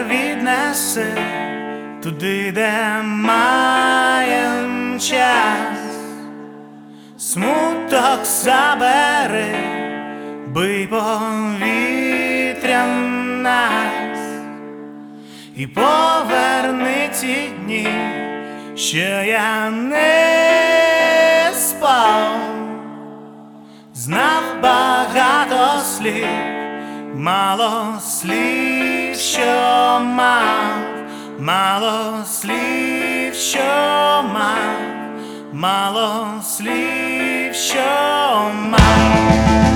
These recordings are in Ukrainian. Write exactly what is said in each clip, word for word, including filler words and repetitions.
Вітер віднесе туди, де маєм час, смуток забери, бий повітрям нас і поверни ті дні, що я не спав, знав багато слів, мало слів, що мав, мало слів, що мав, мало слів, що мав.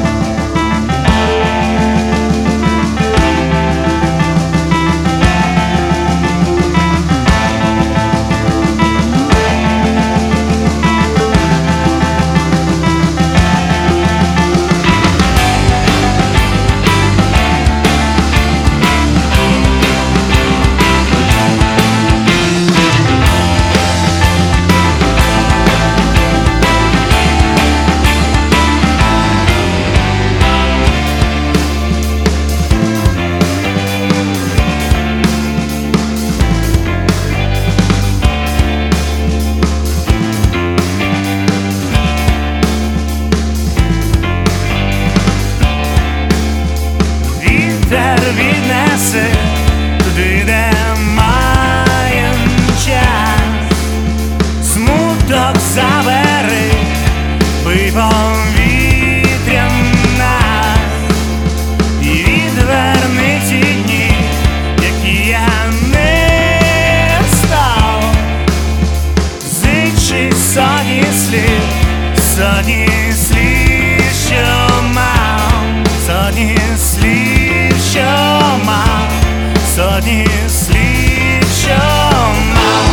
Вітер віднесе туди, де маєм час, смуток забери, бий повітрям нас і відверни ті дні, які я не став, зичи сотні слів, сотні слів, що мав, сотні слів, що мав, сотні слів, що мав.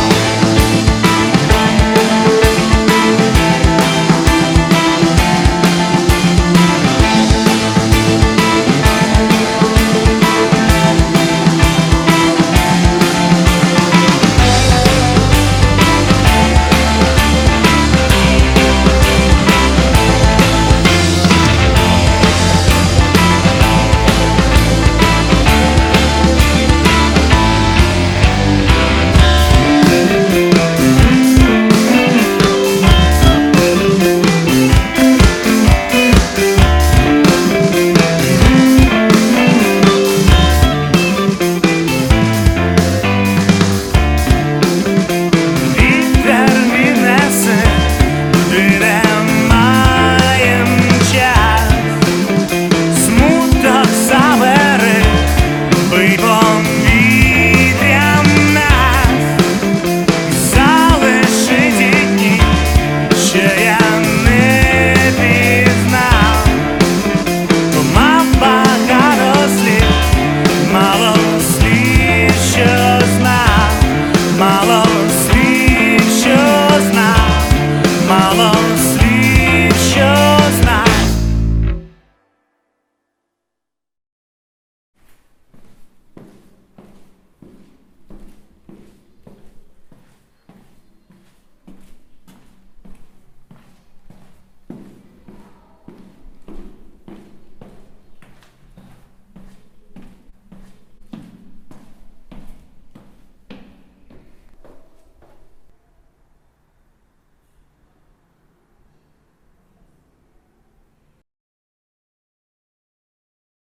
Мало